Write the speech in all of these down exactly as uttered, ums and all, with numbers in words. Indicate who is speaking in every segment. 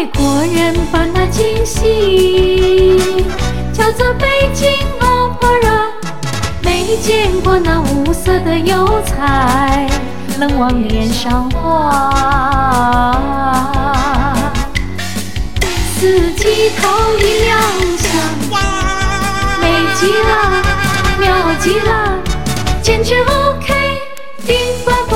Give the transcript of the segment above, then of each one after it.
Speaker 1: 外国人把那惊喜叫做北京 Opera， 没见过那五色的油彩冷往脸上画。四季头一亮相，美极了，妙极了，简直 OK， 顶呱呱。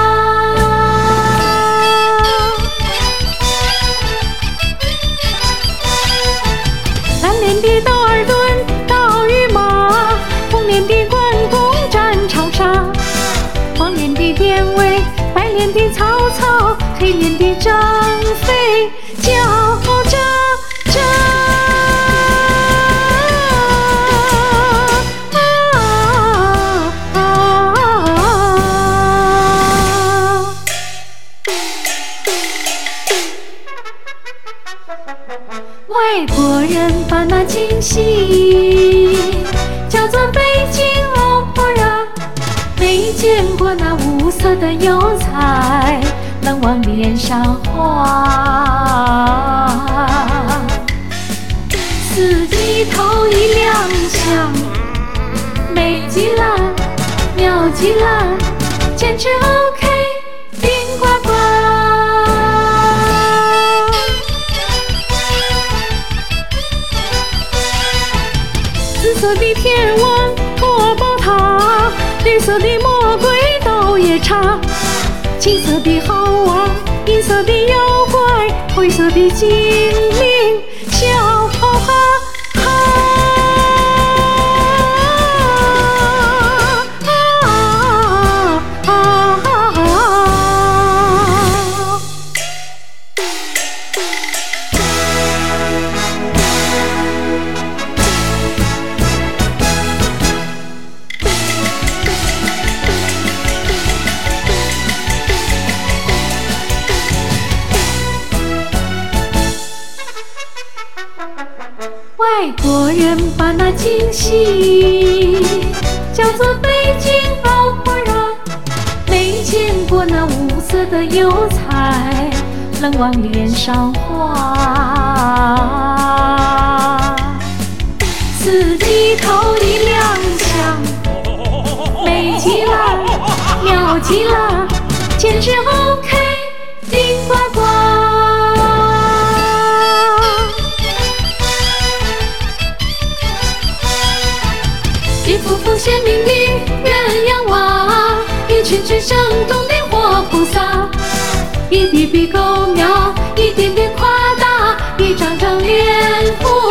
Speaker 1: 蓝脸的道尔顿，道与马，红脸的关公战长沙，黄脸的典韦，白脸的曹操，黑脸的张飞，叫着着。外国人把那惊喜叫做北京 Opera， 没见过那五色的油彩冷往脸上画。四季头一亮相，美极了，妙极了，简直 OK， 顶呱呱。紫色的天王国宝塔，绿色的魔鬼斗夜叉，青色的好王，银色的妖怪，灰色的精灵，笑哈哈哈。外国人把那惊喜叫做北京 Opera， 没见过那五色的油彩冷往脸上画。四季头一亮相，美极了，妙极了，简直 OK， 顶呱呱。一幅幅鲜明的鸳鸯娃，一群群生动的活菩萨，一笔笔勾描，一点点夸大，一张张脸谱。